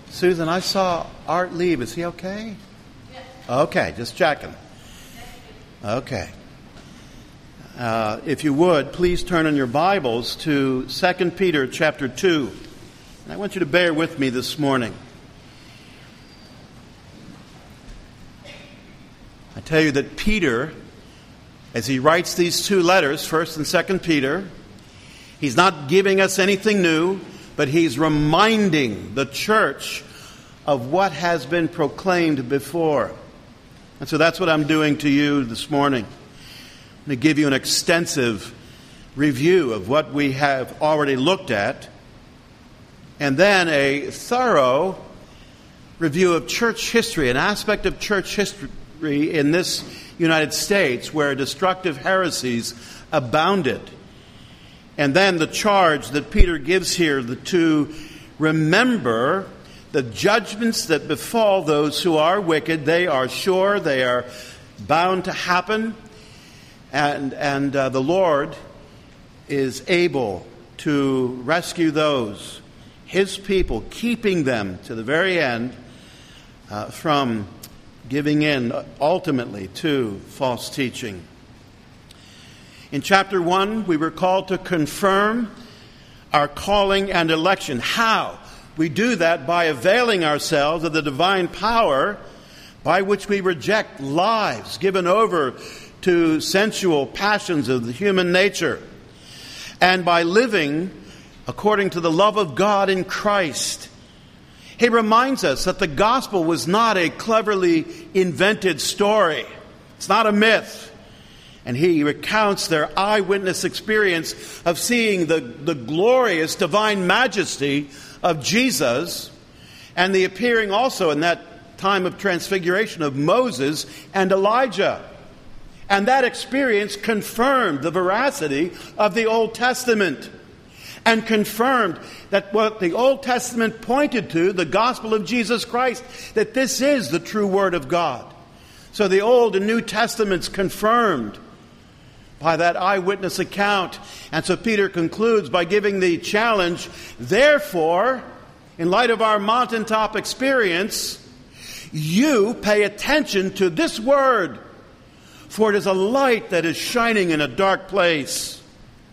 Susan, I saw Art leave. Is he okay? Yes. Okay, just checking. Okay. If you would, please turn in your Bibles to 2 Peter chapter 2. And I want you to bear with me this morning. I tell you that Peter, as he writes these two letters, 1st and 2nd Peter, he's not giving us anything new, but he's reminding the church of what has been proclaimed before. And so that's what I'm doing to you this morning. I'm going to give you an extensive review of what we have already looked at, and then a thorough review of church history, an aspect of church history in this United States where destructive heresies abounded. And then the charge that Peter gives here to remember the judgments that befall those who are wicked. They are sure, they are bound to happen, and the Lord is able to rescue those, His people, keeping them to the very end from giving in ultimately to false teaching. In chapter 1, we were called to confirm our calling and election. How? We do that by availing ourselves of the divine power by which we reject lives given over to sensual passions of the human nature, and by living according to the love of God in Christ. He reminds us that the gospel was not a cleverly invented story. It's not a myth. And he recounts their eyewitness experience of seeing the glorious divine majesty of Jesus, and the appearing also in that time of transfiguration of Moses and Elijah. And that experience confirmed the veracity of the Old Testament, and confirmed that what the Old Testament pointed to, the gospel of Jesus Christ, that this is the true Word of God. So the Old and New Testaments confirmed by that eyewitness account. And so Peter concludes by giving the challenge, therefore, in light of our mountaintop experience, you pay attention to this word, for it is a light that is shining in a dark place.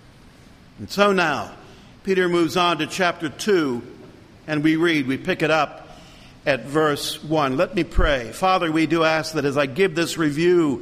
And so now, Peter moves on to chapter 2, and we pick it up at verse 1. Let me pray. Father, we do ask that as I give this review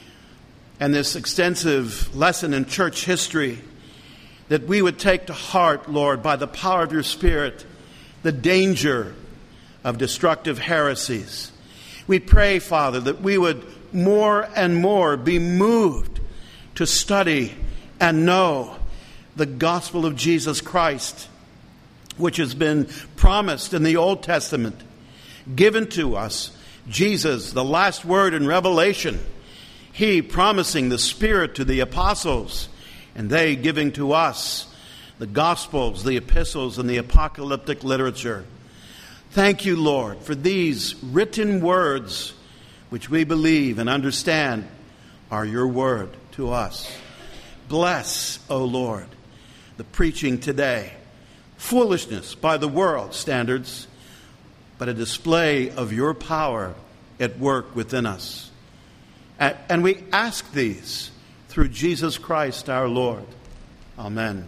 and this extensive lesson in church history, that we would take to heart, Lord, by the power of your Spirit, the danger of destructive heresies. We pray, Father, that we would more and more be moved to study and know the gospel of Jesus Christ, which has been promised in the Old Testament, given to us. Jesus, the last word in Revelation, he promising the Spirit to the apostles, and they giving to us the Gospels, the epistles, and the apocalyptic literature. Thank you, Lord, for these written words which we believe and understand are your word to us. Bless, O Lord, the preaching today. Foolishness by the world standards, but a display of your power at work within us. And we ask these through Jesus Christ our Lord. Amen.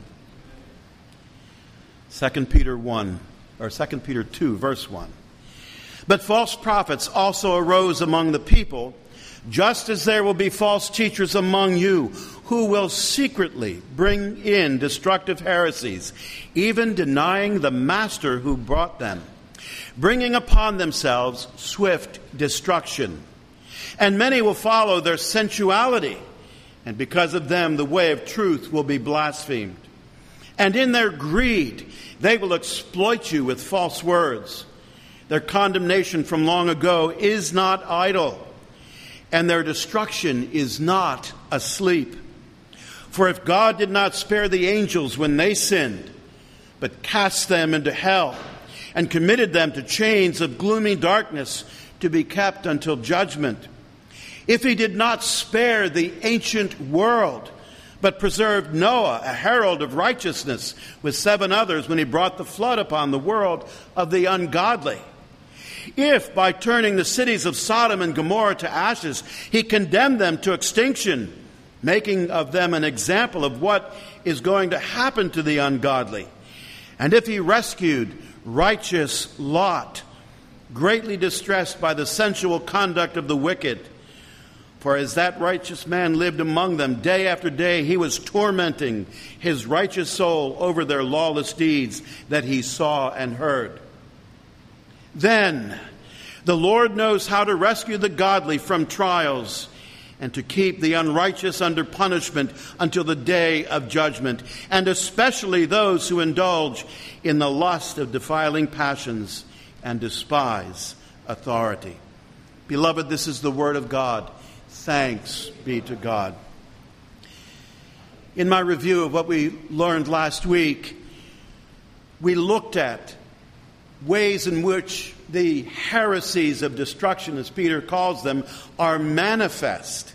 2 Peter 2, verse 1. But false prophets also arose among the people, just as there will be false teachers among you, who will secretly bring in destructive heresies, even denying the master who brought them, bringing upon themselves swift destruction. And many will follow their sensuality, and because of them the way of truth will be blasphemed. And in their greed they will exploit you with false words. Their condemnation from long ago is not idle, and their destruction is not asleep. For if God did not spare the angels when they sinned, but cast them into hell, and committed them to chains of gloomy darkness to be kept until judgment, if he did not spare the ancient world, but preserved Noah, a herald of righteousness, with 7 others when he brought the flood upon the world of the ungodly, If by turning the cities of Sodom and Gomorrah to ashes, he condemned them to extinction, making of them an example of what is going to happen to the ungodly. And if he rescued righteous Lot, greatly distressed by the sensual conduct of the wicked, for as that righteous man lived among them day after day, he was tormenting his righteous soul over their lawless deeds that he saw and heard. Then the Lord knows how to rescue the godly from trials and to keep the unrighteous under punishment until the day of judgment, and especially those who indulge in the lust of defiling passions and despise authority. Beloved, this is the word of God. Thanks be to God. In my review of what we learned last week, we looked at ways in which the heresies of destruction, as Peter calls them, are manifest.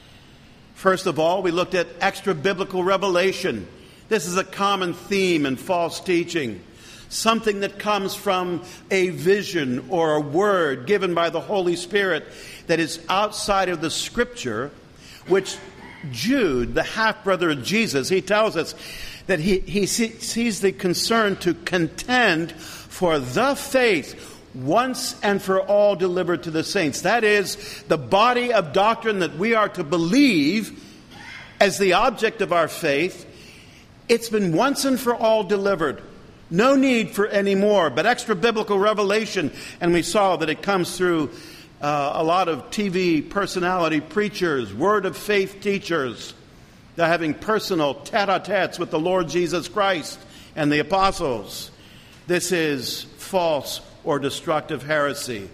First of all, we looked at extra-biblical revelation. This is a common theme in false teaching. Something that comes from a vision or a word given by the Holy Spirit that is outside of the Scripture, which Jude, the half-brother of Jesus, he tells us that he sees the concern to contend for the faith once and for all delivered to the saints. That is, the body of doctrine that we are to believe as the object of our faith. It's been once and for all delivered. No need for any more, but extra biblical revelation. And we saw that it comes through a lot of TV personality preachers, word of faith teachers. They're having personal tete-a-tetes with the Lord Jesus Christ and the apostles. This is false or destructive heresy.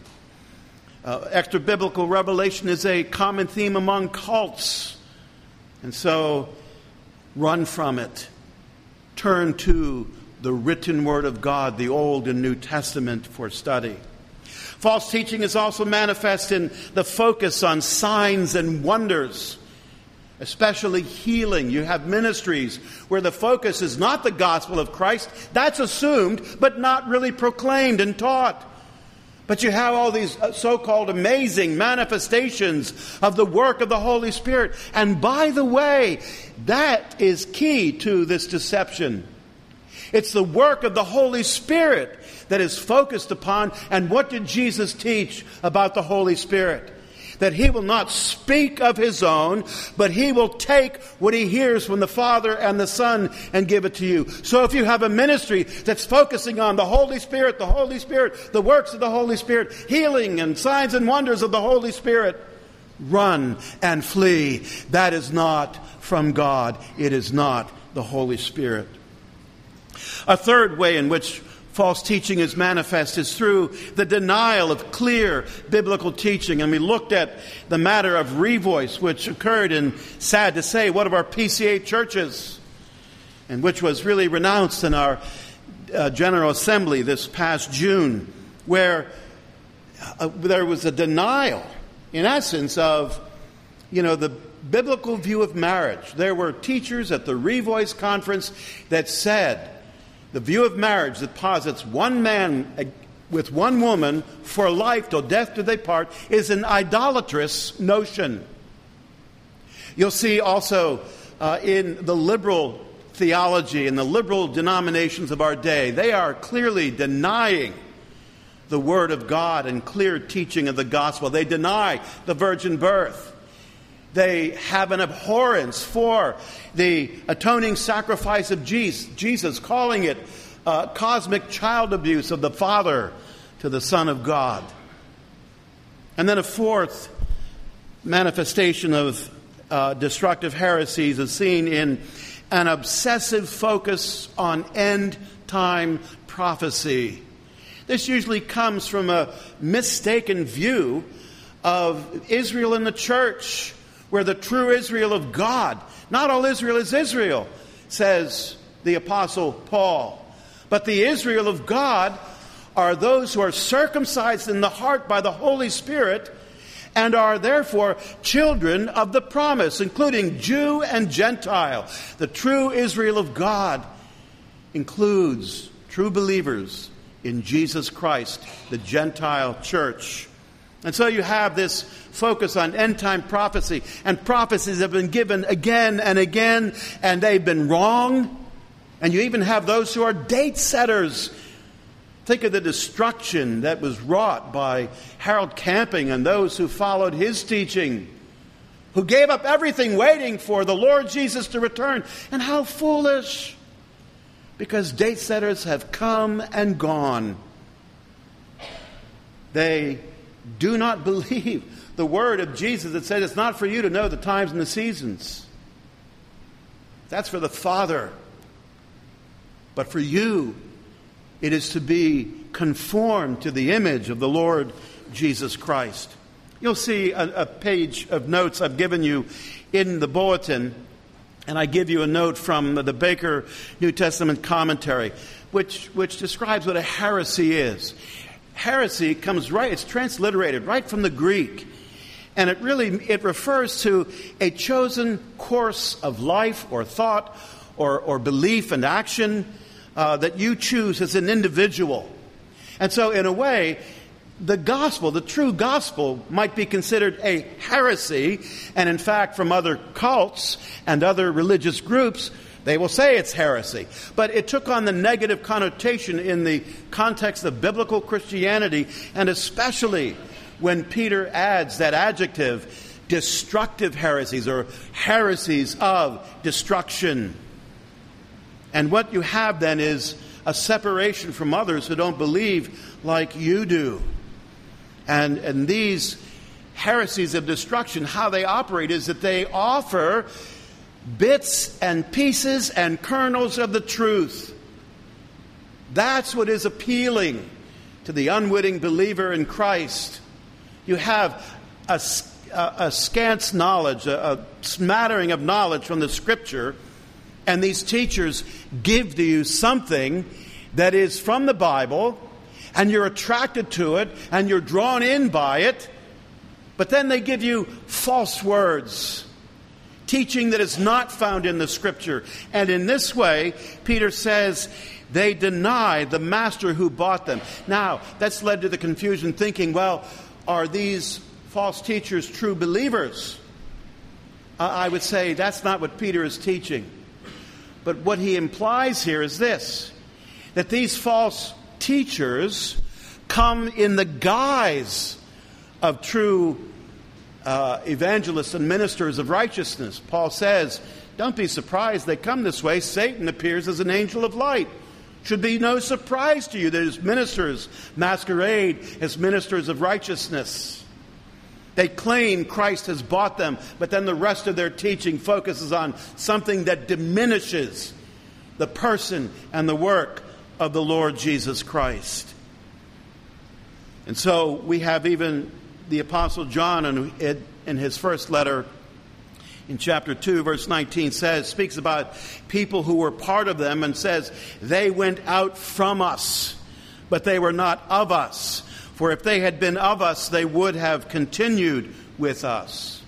Extra biblical revelation is a common theme among cults. And so run from it. Turn to the written word of God, the Old and New Testament, for study. False teaching is also manifest in the focus on signs and wonders, especially healing. You have ministries where the focus is not the gospel of Christ. That's assumed, but not really proclaimed and taught. But you have all these so-called amazing manifestations of the work of the Holy Spirit. And by the way, that is key to this deception. It's the work of the Holy Spirit that is focused upon. And what did Jesus teach about the Holy Spirit? That he will not speak of his own, but he will take what he hears from the Father and the Son and give it to you. So if you have a ministry that's focusing on the Holy Spirit, the works of the Holy Spirit, healing and signs and wonders of the Holy Spirit, run and flee. That is not from God. It is not the Holy Spirit. A third way in which false teaching is manifest is through the denial of clear biblical teaching. And we looked at the matter of revoice, which occurred in, sad to say, one of our PCA churches, and which was really renounced in our General Assembly this past June, where there was a denial, in essence, of, the biblical view of marriage. There were teachers at the Revoice conference that said the view of marriage that posits one man with one woman for life till death do they part is an idolatrous notion. You'll see also in the liberal theology and the liberal denominations of our day, they are clearly denying the Word of God and clear teaching of the gospel. They deny the virgin birth. They have an abhorrence for the atoning sacrifice of Jesus, calling it cosmic child abuse of the Father to the Son of God. And then a fourth manifestation of destructive heresies is seen in an obsessive focus on end-time prophecy. This usually comes from a mistaken view of Israel in the church, where the true Israel of God, not all Israel is Israel, says the Apostle Paul. But the Israel of God are those who are circumcised in the heart by the Holy Spirit and are therefore children of the promise, including Jew and Gentile. The true Israel of God includes true believers in Jesus Christ, the Gentile church. And so you have this focus on end-time prophecy. And prophecies have been given again and again, and they've been wrong. And you even have those who are date setters. Think of the destruction that was wrought by Harold Camping and those who followed his teaching, who gave up everything waiting for the Lord Jesus to return. And how foolish! Because date setters have come and gone. They do not believe the word of Jesus that said it's not for you to know the times and the seasons. That's for the Father. But for you, it is to be conformed to the image of the Lord Jesus Christ. You'll see a page of notes I've given you in the bulletin, and I give you a note from the Baker New Testament commentary, which describes what a heresy is. Heresy comes it's transliterated right from the Greek. And it refers to a chosen course of life or thought or belief and action that you choose as an individual. And so in a way, the gospel, the true gospel, might be considered a heresy. And in fact, from other cults and other religious groups, they will say it's heresy. But it took on the negative connotation in the context of biblical Christianity, and especially when Peter adds that adjective, destructive heresies, or heresies of destruction. And what you have then is a separation from others who don't believe like you do. And these heresies of destruction, how they operate is that they offer bits and pieces and kernels of the truth. That's what is appealing to the unwitting believer in Christ. You have a scant knowledge, a smattering of knowledge from the Scripture, and these teachers give to you something that is from the Bible, and you're attracted to it, and you're drawn in by it, but then they give you false words, teaching that is not found in the Scripture. And in this way, Peter says, they deny the master who bought them. Now, that's led to the confusion, thinking, well, are these false teachers true believers? I would say that's not what Peter is teaching. But what he implies here is this, that these false teachers come in the guise of true evangelists and ministers of righteousness. Paul says, don't be surprised they come this way. Satan appears as an angel of light. Should be no surprise to you that his ministers masquerade as ministers of righteousness. They claim Christ has bought them, but then the rest of their teaching focuses on something that diminishes the person and the work of the Lord Jesus Christ. And so we have even the Apostle John in his first letter in chapter 2, verse 19 speaks about people who were part of them and says, they went out from us, but they were not of us. For if they had been of us, they would have continued with us.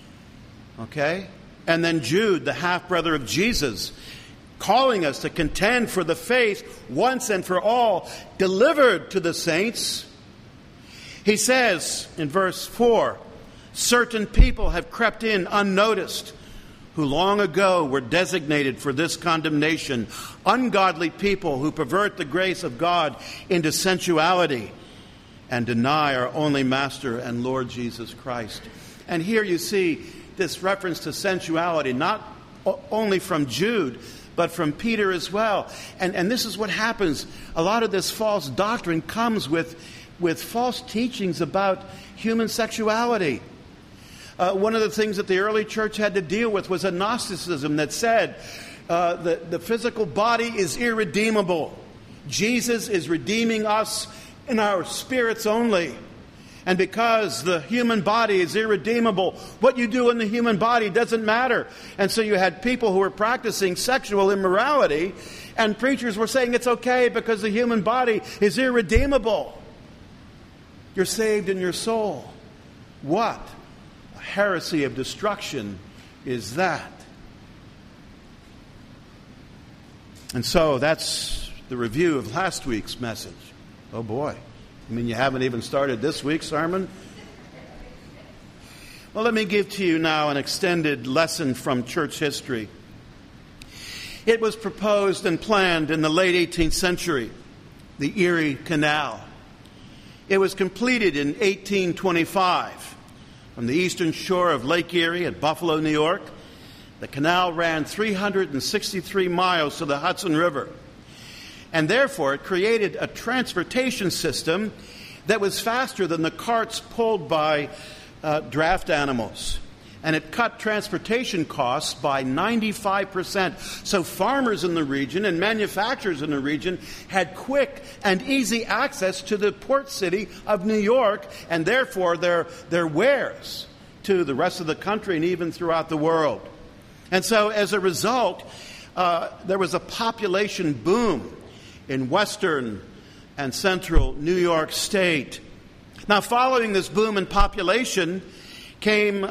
Okay? And then Jude, the half-brother of Jesus, calling us to contend for the faith once and for all, delivered to the saints. He says in verse 4, certain people have crept in unnoticed, who long ago were designated for this condemnation, ungodly people who pervert the grace of God into sensuality and deny our only Master and Lord Jesus Christ. And here you see this reference to sensuality, not only from Jude, but from Peter as well. And this is what happens. A lot of this false doctrine comes with false teachings about human sexuality. One of the things that the early church had to deal with was a Gnosticism that said the physical body is irredeemable. Jesus is redeeming us in our spirits only. And because the human body is irredeemable, what you do in the human body doesn't matter. And so you had people who were practicing sexual immorality, and preachers were saying it's okay because the human body is irredeemable. You're saved in your soul. What a heresy of destruction is that? And so that's the review of last week's message. Oh boy. I mean, you haven't even started this week's sermon? Well, let me give to you now an extended lesson from church history. It was proposed and planned in the late 18th century, the Erie Canal. It was completed in 1825 from the eastern shore of Lake Erie at Buffalo, New York. The canal ran 363 miles to the Hudson River, and therefore it created a transportation system that was faster than the carts pulled by draft animals. And it cut transportation costs by 95%. So farmers in the region and manufacturers in the region had quick and easy access to the port city of New York, and therefore their wares to the rest of the country and even throughout the world. And so as a result, there was a population boom in western and central New York State. Now, following this boom in population came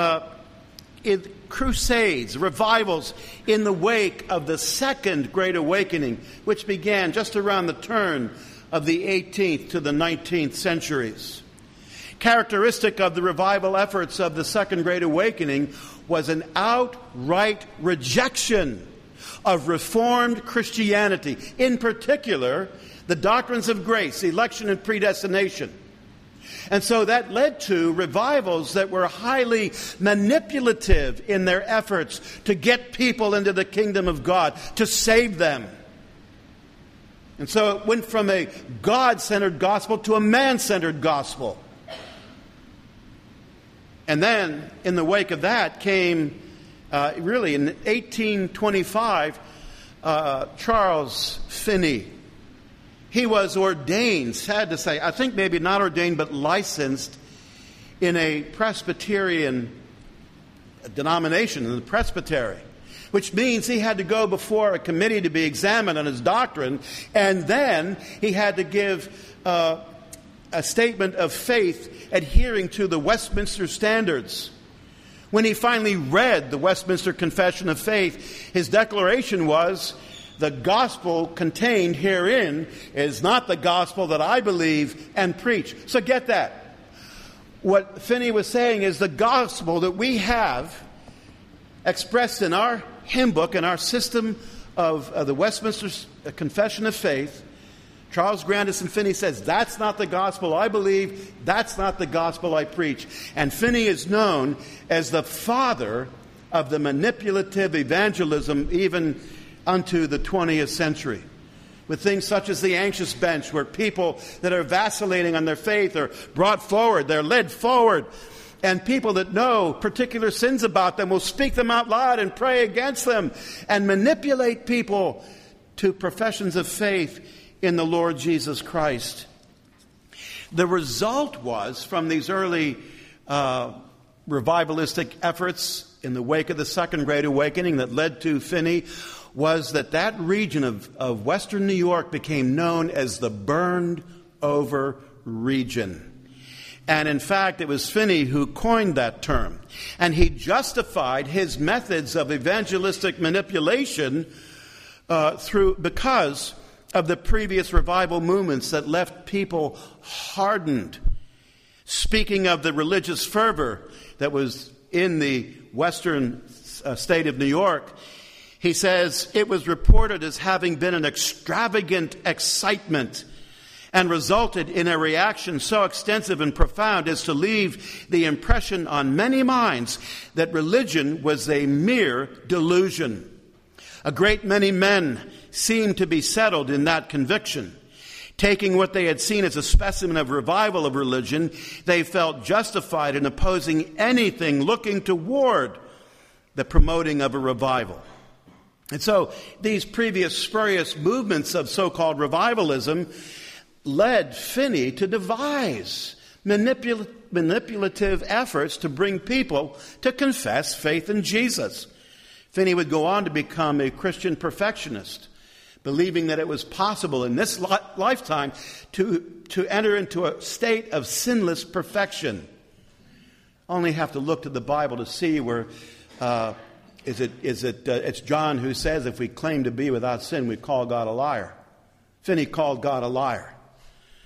crusades, revivals in the wake of the Second Great Awakening, which began just around the turn of the 18th to the 19th centuries. Characteristic of the revival efforts of the Second Great Awakening was an outright rejection of Reformed Christianity, in particular, the doctrines of grace, election, and predestination. And so that led to revivals that were highly manipulative in their efforts to get people into the kingdom of God, to save them. And so it went from a God-centered gospel to a man-centered gospel. And then, in the wake of that, came, really in 1825, Charles Finney. He was ordained, sad to say, I think maybe not ordained, but licensed in a Presbyterian denomination, in the presbytery, which means he had to go before a committee to be examined on his doctrine, and then he had to give a statement of faith adhering to the Westminster Standards. When he finally read the Westminster Confession of Faith, his declaration was, "The gospel contained herein is not the gospel that I believe and preach." So get that. What Finney was saying is the gospel that we have expressed in our hymn book and our system of the Westminster Confession of Faith, Charles Grandison Finney says, that's not the gospel I believe, that's not the gospel I preach. And Finney is known as the father of the manipulative evangelism even unto the 20th century, with things such as the anxious bench, where people that are vacillating on their faith are brought forward, they're led forward, and people that know particular sins about them will speak them out loud and pray against them and manipulate people to professions of faith in the Lord Jesus Christ. The result was, from these early revivalistic efforts in the wake of the Second Great Awakening that led to Finney, was that region of western New York became known as the burned over region. And in fact, it was Finney who coined that term. And he justified his methods of evangelistic manipulation because of the previous revival movements that left people hardened. Speaking of the religious fervor that was in the western state of New York, he says, it was reported as having been an extravagant excitement and resulted in a reaction so extensive and profound as to leave the impression on many minds that religion was a mere delusion. A great many men seemed to be settled in that conviction. Taking what they had seen as a specimen of revival of religion, they felt justified in opposing anything looking toward the promoting of a revival. And so these previous spurious movements of so-called revivalism led Finney to devise manipulative efforts to bring people to confess faith in Jesus. Finney would go on to become a Christian perfectionist, believing that it was possible in this lifetime to enter into a state of sinless perfection. Only have to look to the Bible to see where it's John who says if we claim to be without sin, we call God a liar. Finney called God a liar.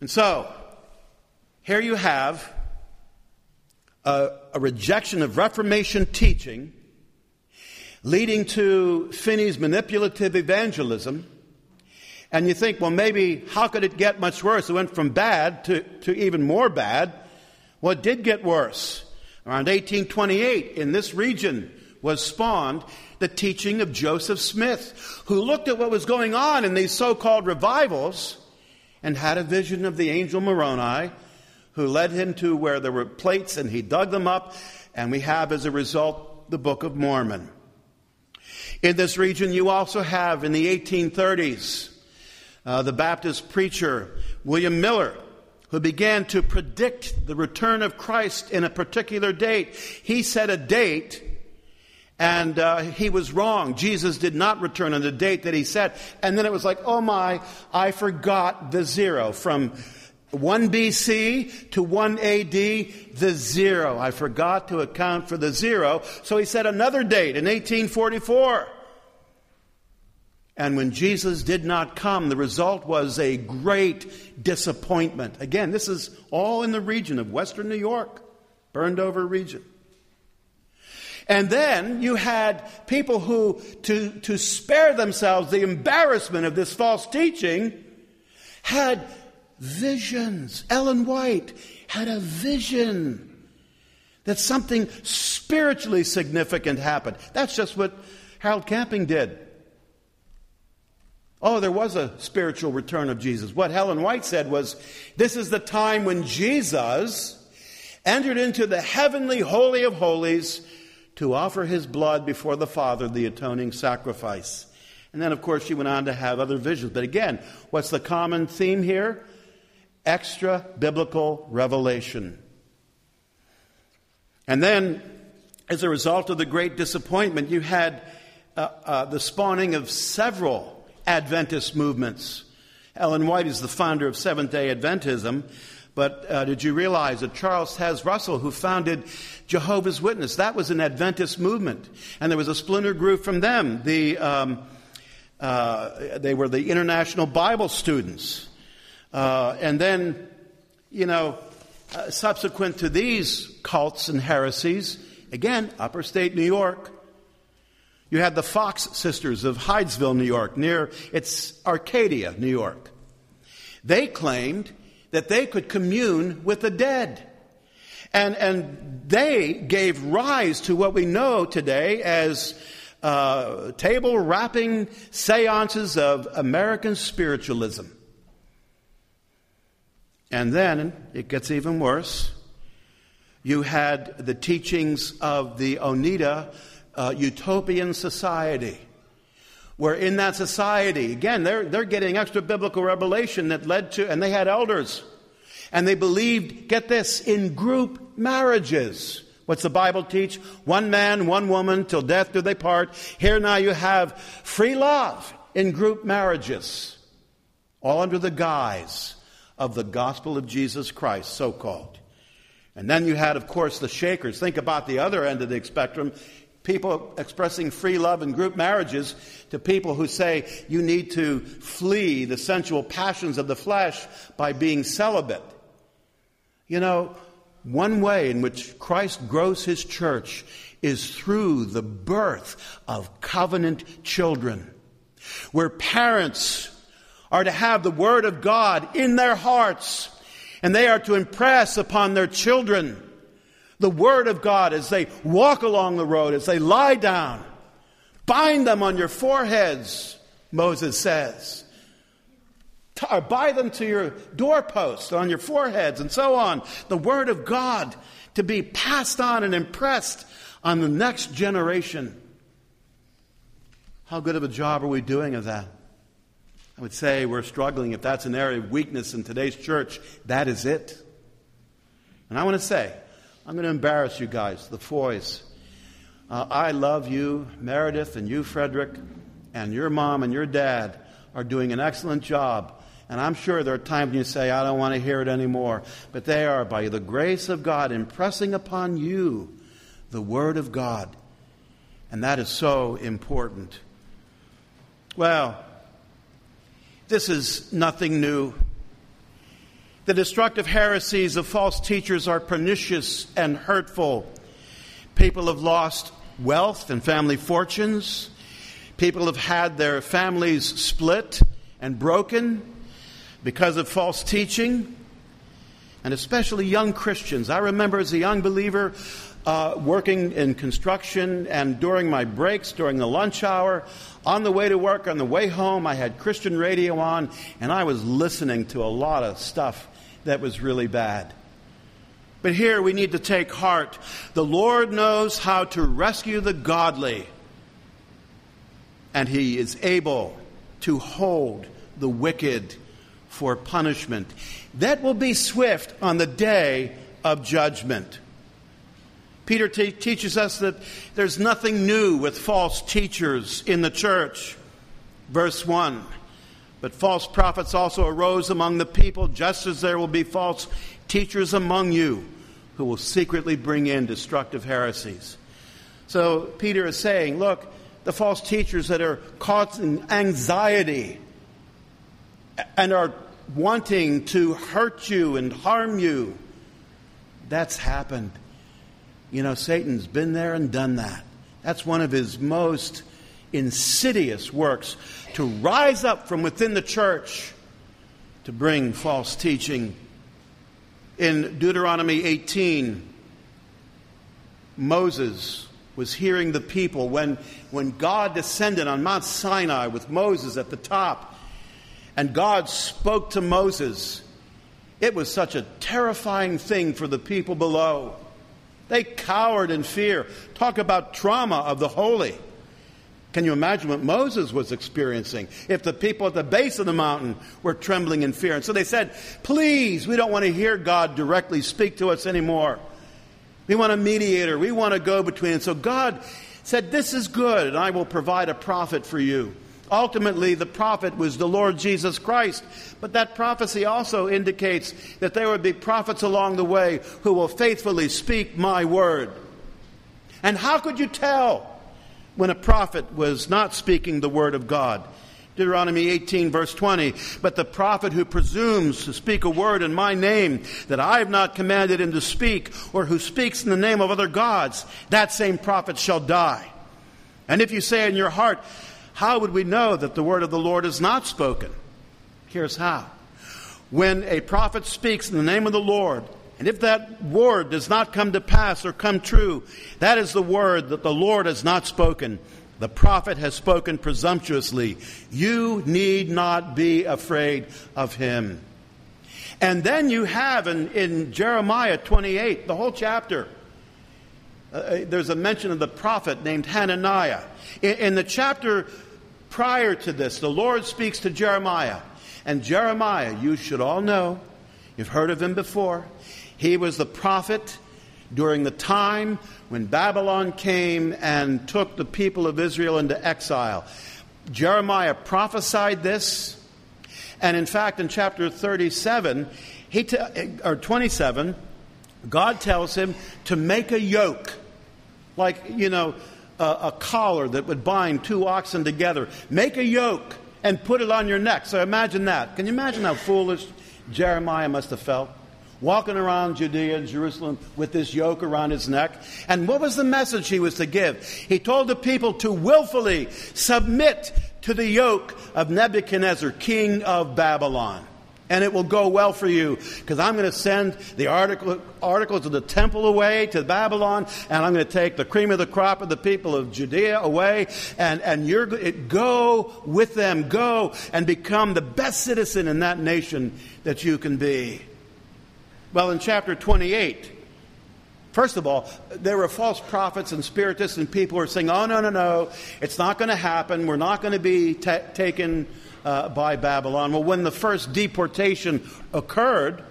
And so, here you have a rejection of Reformation teaching leading to Finney's manipulative evangelism. And you think, well, maybe how could it get much worse? It went from bad to even more bad. Well, it did get worse. Around 1828, in this region was spawned the teaching of Joseph Smith, who looked at what was going on in these so-called revivals and had a vision of the angel Moroni, who led him to where there were plates, and he dug them up, and we have, as a result, the Book of Mormon. In this region, you also have, in the 1830s, the Baptist preacher William Miller, who began to predict the return of Christ in a particular date. He set a date, and he was wrong. Jesus did not return on the date that he set. And then it was like, oh my, I forgot the zero. From 1 BC to 1 AD, the zero. I forgot to account for the zero. So he set another date in 1844. And when Jesus did not come, the result was a great disappointment. Again, this is all in the region of Western New York, burned over region. And then you had people who, to spare themselves the embarrassment of this false teaching, had visions. Ellen White had a vision that something spiritually significant happened. That's just what Harold Camping did. Oh, there was a spiritual return of Jesus. What Ellen White said was, this is the time when Jesus entered into the heavenly holy of holies to offer his blood before the Father, the atoning sacrifice. And then, of course, she went on to have other visions. But again, what's the common theme here? Extra biblical revelation. And then, as a result of the great disappointment, you had the spawning of several Adventist movements. Ellen White is the founder of Seventh-day Adventism. But did you realize that Charles Taze Russell, who founded Jehovah's Witness, that was an Adventist movement. And there was a splinter group from them. They were the International Bible Students. And then, subsequent to these cults and heresies, again, upper state New York, you had the Fox Sisters of Hydesville, New York, it's Arcadia, New York. They claimed that they could commune with the dead. And they gave rise to what we know today as table-rapping seances of American spiritualism. And then, it gets even worse. You had the teachings of the Oneida Utopian Society, where in that society, again, they're getting extra biblical revelation that led to, and they had elders, and they believed, get this, in group marriages. What's the Bible teach? One man, one woman, till death do they part. Here now you have free love in group marriages, all under the guise of the gospel of Jesus Christ, so-called. And then you had, of course, the Shakers. Think about the other end of the spectrum. People expressing free love in group marriages to people who say you need to flee the sensual passions of the flesh by being celibate. One way in which Christ grows his church is through the birth of covenant children, where parents are to have the Word of God in their hearts, and they are to impress upon their children the Word of God as they walk along the road, as they lie down. Bind them on your foreheads, Moses says. Or bind them to your doorposts, on your foreheads, and so on. The Word of God to be passed on and impressed on the next generation. How good of a job are we doing of that? I would say we're struggling. If that's an area of weakness in today's church, that is it. And I want to say, I'm going to embarrass you guys, the Foys. I love you, Meredith, and you, Frederick, and your mom and your dad are doing an excellent job. And I'm sure there are times when you say, I don't want to hear it anymore. But they are, by the grace of God, impressing upon you the Word of God. And that is so important. Well, this is nothing new. The destructive heresies of false teachers are pernicious and hurtful. People have lost wealth and family fortunes. People have had their families split and broken because of false teaching, and especially young Christians. I remember as a young believer working in construction, and during my breaks, during the lunch hour, on the way to work, on the way home, I had Christian radio on, and I was listening to a lot of stuff that was really bad. But here we need to take heart. The Lord knows how to rescue the godly, and He is able to hold the wicked for punishment. That will be swift on the day of judgment. Peter teaches us that there's nothing new with false teachers in the church. Verse 1, but false prophets also arose among the people, just as there will be false teachers among you who will secretly bring in destructive heresies. So Peter is saying, look, the false teachers that are causing anxiety and are wanting to hurt you and harm you, that's happened. You know, Satan's been there and done that. That's one of his most insidious works, to rise up from within the church to bring false teaching. In Deuteronomy 18, Moses was hearing the people when God descended on Mount Sinai with Moses at the top, and God spoke to Moses. It was such a terrifying thing for the people below. They cowered in fear. Talk about trauma of the holy. Can you imagine what Moses was experiencing if the people at the base of the mountain were trembling in fear? And so they said, please, we don't want to hear God directly speak to us anymore. We want a mediator. We want to go between. And so God said, this is good, and I will provide a prophet for you. Ultimately, the prophet was the Lord Jesus Christ. But that prophecy also indicates that there would be prophets along the way who will faithfully speak my word. And how could you tell when a prophet was not speaking the word of God? Deuteronomy 18, verse 20, but the prophet who presumes to speak a word in my name that I have not commanded him to speak, or who speaks in the name of other gods, that same prophet shall die. And if you say in your heart, how would we know that the word of the Lord is not spoken? Here's how. When a prophet speaks in the name of the Lord, and if that word does not come to pass or come true, that is the word that the Lord has not spoken. The prophet has spoken presumptuously. You need not be afraid of him. And then you have in Jeremiah 28, the whole chapter, there's a mention of the prophet named Hananiah. In the chapter prior to this, the Lord speaks to Jeremiah. And Jeremiah, you should all know, you've heard of him before. He was the prophet during the time when Babylon came and took the people of Israel into exile. Jeremiah prophesied this. And in fact, in chapter 37, or 27, God tells him to make a yoke. Like, a collar that would bind two oxen together. Make a yoke and put it on your neck. So imagine that. Can you imagine how foolish Jeremiah must have felt? Walking around Judea and Jerusalem with this yoke around his neck. And what was the message he was to give? He told the people to willfully submit to the yoke of Nebuchadnezzar, king of Babylon. And it will go well for you, because I'm going to send the articles of the temple away to Babylon, and I'm going to take the cream of the crop of the people of Judea away, and go with them, go and become the best citizen in that nation that you can be. Well, in chapter 28, first of all, there were false prophets and spiritists and people who were saying, oh, no, it's not going to happen. We're not going to be taken by Babylon. Well, when the first deportation occurred,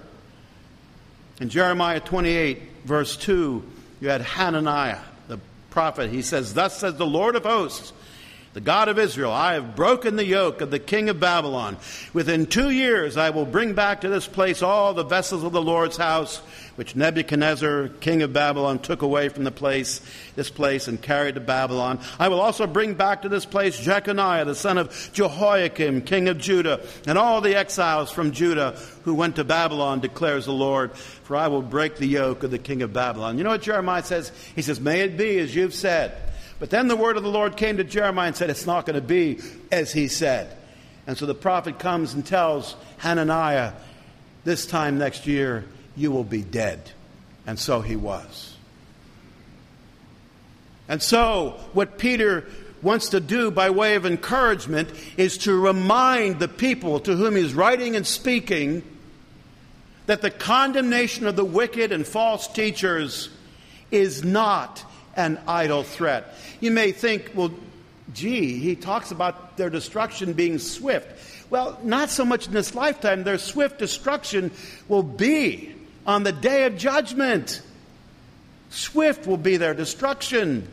in Jeremiah 28, verse 2, you had Hananiah, the prophet. He says, thus says the Lord of hosts, the God of Israel, I have broken the yoke of the king of Babylon. Within 2 years I will bring back to this place all the vessels of the Lord's house, which Nebuchadnezzar, king of Babylon, took away from this place and carried to Babylon. I will also bring back to this place Jeconiah, the son of Jehoiakim, king of Judah, and all the exiles from Judah who went to Babylon, declares the Lord, for I will break the yoke of the king of Babylon. You know what Jeremiah says? He says, may it be as you've said. But then the word of the Lord came to Jeremiah and said, it's not going to be as he said. And so the prophet comes and tells Hananiah, this time next year, you will be dead. And so he was. And so what Peter wants to do by way of encouragement is to remind the people to whom he's writing and speaking that the condemnation of the wicked and false teachers is not an idle threat. You may think, well, gee, he talks about their destruction being swift. Well, not so much in this lifetime. Their swift destruction will be on the day of judgment. Swift will be their destruction.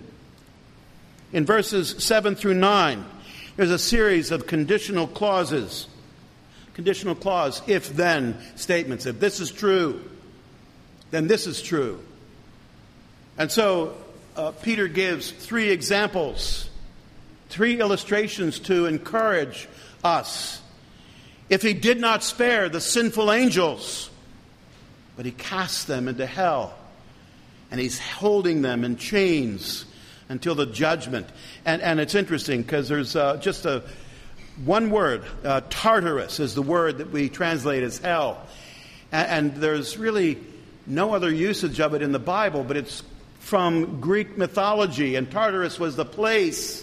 In verses 7 through 9, there's a series of conditional clauses. Conditional clause, if-then statements. If this is true, then this is true. And so Peter gives 3 examples, 3 illustrations to encourage us. If he did not spare the sinful angels, but he cast them into hell, and he's holding them in chains until the judgment. And it's interesting because there's just one word, Tartarus is the word that we translate as hell. And there's really no other usage of it in the Bible, but it's from Greek mythology, and Tartarus was the place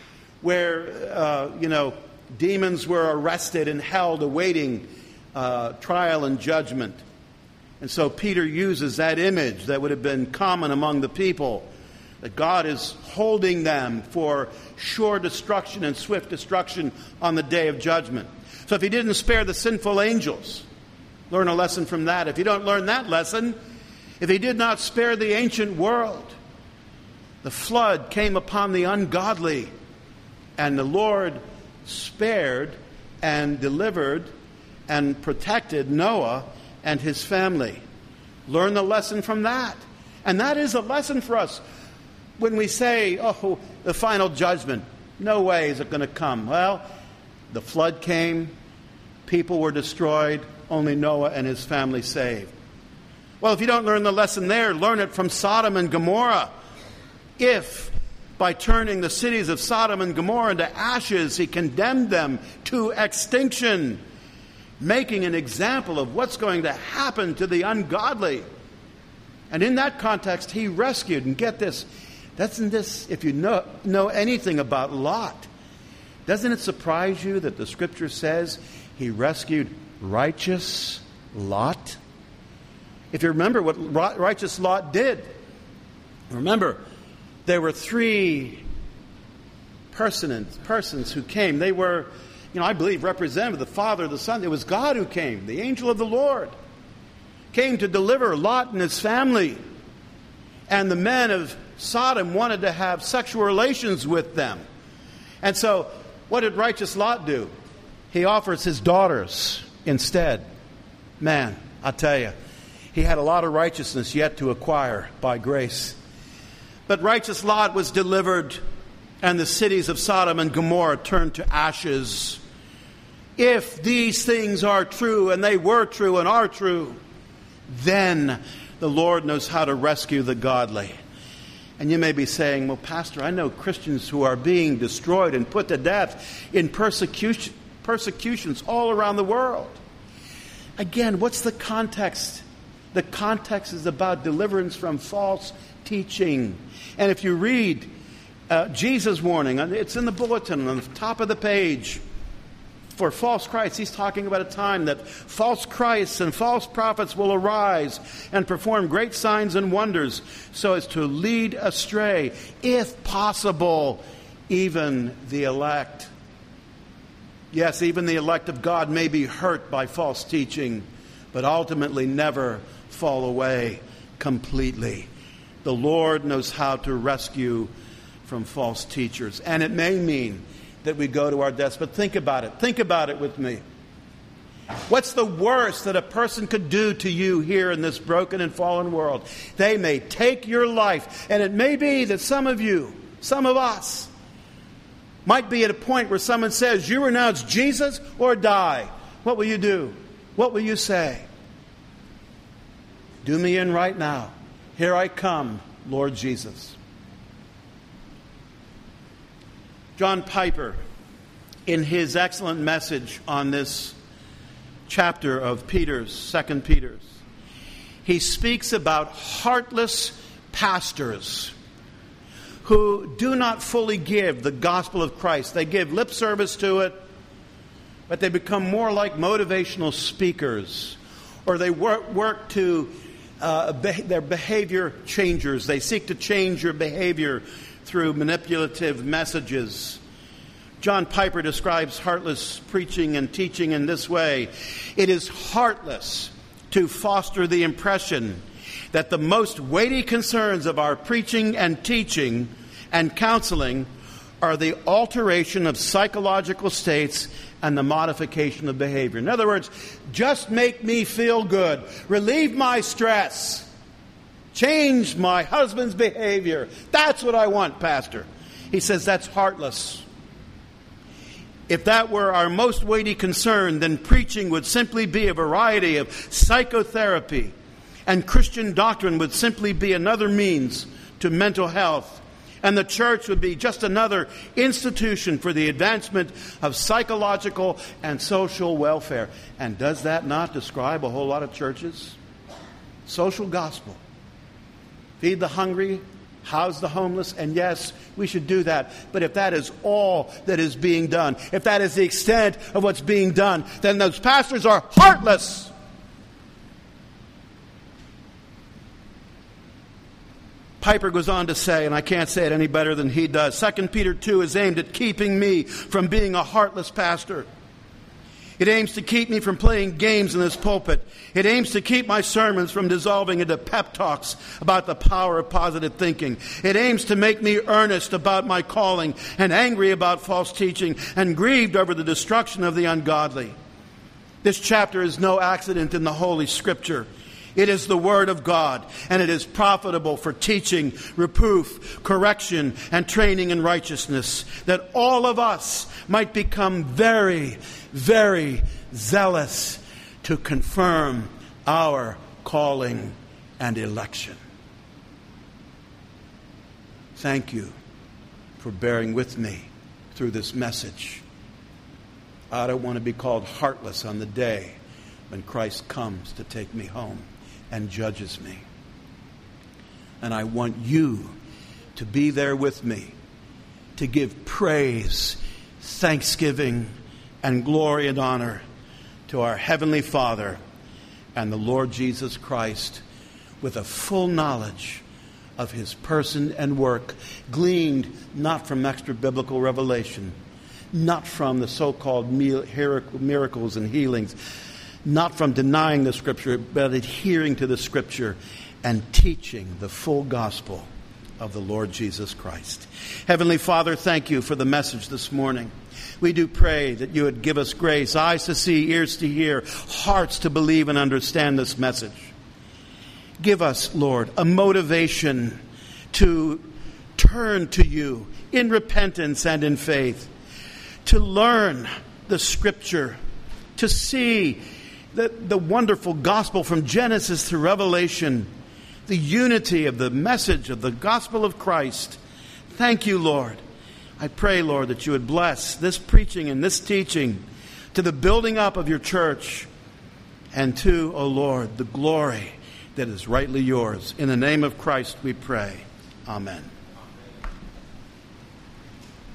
where, demons were arrested and held awaiting trial and judgment. And so Peter uses that image that would have been common among the people, that God is holding them for sure destruction and swift destruction on the day of judgment. So if he didn't spare the sinful angels, learn a lesson from that. If you don't learn that lesson, if he did not spare the ancient world, the flood came upon the ungodly, and the Lord spared and delivered and protected Noah and his family. Learn the lesson from that. And that is a lesson for us. When we say, oh, the final judgment, no way is it going to come. Well, the flood came, people were destroyed, only Noah and his family saved. Well, if you don't learn the lesson there, learn it from Sodom and Gomorrah. If, by turning the cities of Sodom and Gomorrah into ashes, he condemned them to extinction, making an example of what's going to happen to the ungodly. And in that context, he rescued, and get this, doesn't this, if you know anything about Lot, doesn't it surprise you that the Scripture says he rescued righteous Lot? If you remember what righteous Lot did, remember, there were 3 persons who came. They were, I believe, representative of the Father, the Son. It was God who came. The angel of the Lord came to deliver Lot and his family. And the men of Sodom wanted to have sexual relations with them. And so, what did righteous Lot do? He offers his daughters instead. Man, I tell you, he had a lot of righteousness yet to acquire by grace. But righteous Lot was delivered, and the cities of Sodom and Gomorrah turned to ashes. If these things are true, and they were true and are true, then the Lord knows how to rescue the godly. And you may be saying, well, Pastor, I know Christians who are being destroyed and put to death in persecutions all around the world. Again, what's the context? The context is about deliverance from false teaching. And if you read Jesus' warning, it's in the bulletin on the top of the page, for false Christs, he's talking about a time that false Christs and false prophets will arise and perform great signs and wonders so as to lead astray, if possible, even the elect. Yes, even the elect of God may be hurt by false teaching, but ultimately never fall away completely. The Lord knows how to rescue from false teachers. And it may mean that we go to our deaths. But think about it. Think about it with me. What's the worst that a person could do to you here in this broken and fallen world? They may take your life. And it may be that some of you, some of us, might be at a point where someone says, you renounce Jesus or die. What will you do? What will you say? Do me in right now. Here I come, Lord Jesus. John Piper, in his excellent message on this chapter of Peter's, 2 Peter's, he speaks about heartless pastors who do not fully give the gospel of Christ. They give lip service to it, but they become more like motivational speakers, or they work to their behavior changers. They seek to change your behavior through manipulative messages. John Piper describes heartless preaching and teaching in this way. It is heartless to foster the impression that the most weighty concerns of our preaching and teaching and counseling are the alteration of psychological states and the modification of behavior. In other words, just make me feel good. Relieve my stress. Change my husband's behavior. That's what I want, Pastor. He says that's heartless. If that were our most weighty concern, then preaching would simply be a variety of psychotherapy, and Christian doctrine would simply be another means to mental health. And the church would be just another institution for the advancement of psychological and social welfare. And does that not describe a whole lot of churches? Social gospel. Feed the hungry, house the homeless, and yes, we should do that. But if that is all that is being done, if that is the extent of what's being done, then those pastors are heartless. Piper goes on to say, and I can't say it any better than he does, 2 Peter 2 is aimed at keeping me from being a heartless pastor. It aims to keep me from playing games in this pulpit. It aims to keep my sermons from dissolving into pep talks about the power of positive thinking. It aims to make me earnest about my calling and angry about false teaching and grieved over the destruction of the ungodly. This chapter is no accident in the Holy Scripture. It is the Word of God, and it is profitable for teaching, reproof, correction, and training in righteousness, that all of us might become very, very zealous to confirm our calling and election. Thank you for bearing with me through this message. I don't want to be called heartless on the day when Christ comes to take me home and judges me. And I want you to be there with me to give praise, thanksgiving, and glory and honor to our Heavenly Father and the Lord Jesus Christ with a full knowledge of His person and work, gleaned not from extra biblical revelation, not from the so-called miracles and healings, not from denying the Scripture, but adhering to the Scripture and teaching the full gospel of the Lord Jesus Christ. Heavenly Father, thank you for the message this morning. We do pray that you would give us grace, eyes to see, ears to hear, hearts to believe and understand this message. Give us, Lord, a motivation to turn to you in repentance and in faith, to learn the Scripture, to see the wonderful gospel from Genesis to Revelation, the unity of the message of the gospel of Christ. Thank you, Lord. I pray, Lord, that you would bless this preaching and this teaching to the building up of your church and to, O Lord, the glory that is rightly yours. In the name of Christ we pray. Amen.